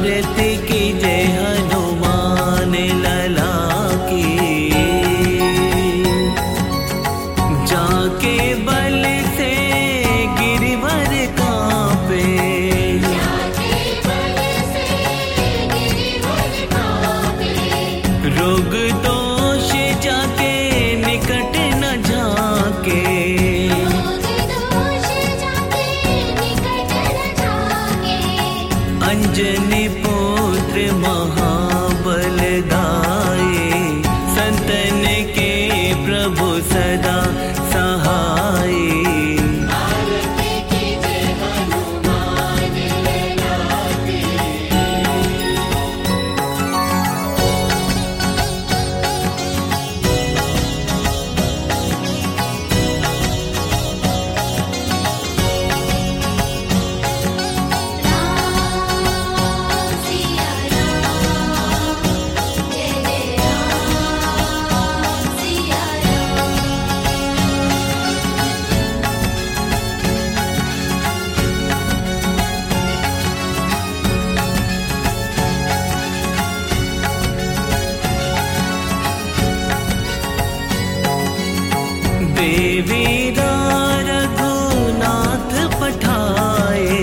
आरती कीजे हनुमान लला की, जाके बल से गिरवर कांपे, रोग दोष जाके निकट न झाके, अंजनी पुत्र महाबल दाए, संतन के प्रभु सदा सहाय। देवी रघुनाथ पठाए,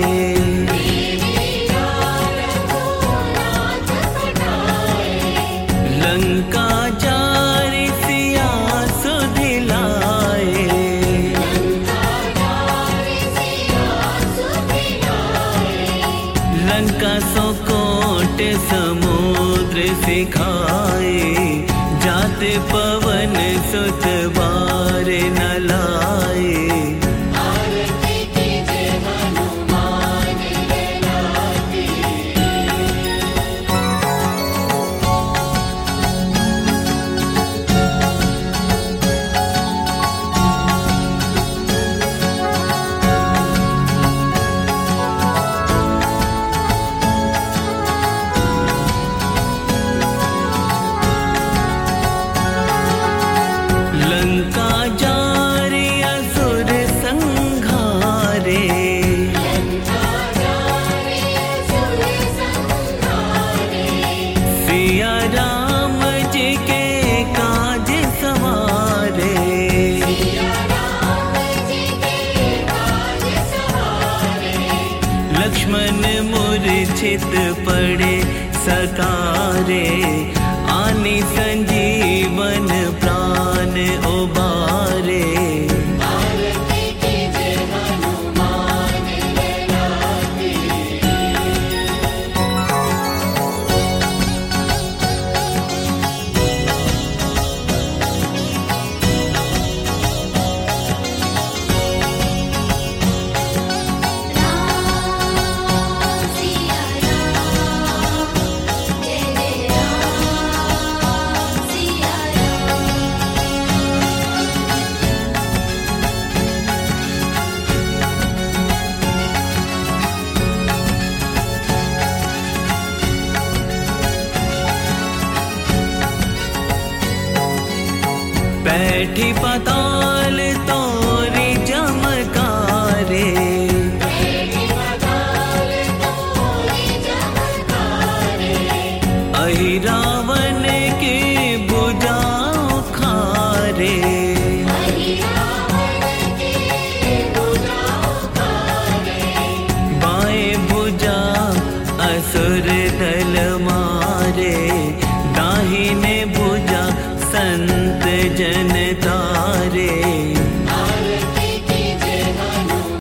लंका जारि सिया सुधिलाए, लंका सो कोट समुद्र सिखाए, जाते पवन सुत बार न लाए। लंका जारि असुर संघारे, सिया राम जी के काज सवारे, लक्ष्मण मूर्छित पड़े सतारे, आनी संजीवन प्राण उबारे। बैठी पाताल तोरी चमकारे, अहि रावण की भुजा उखारे, बाएं भुजा असुर दल मारे, दाहिने भुजा संत जन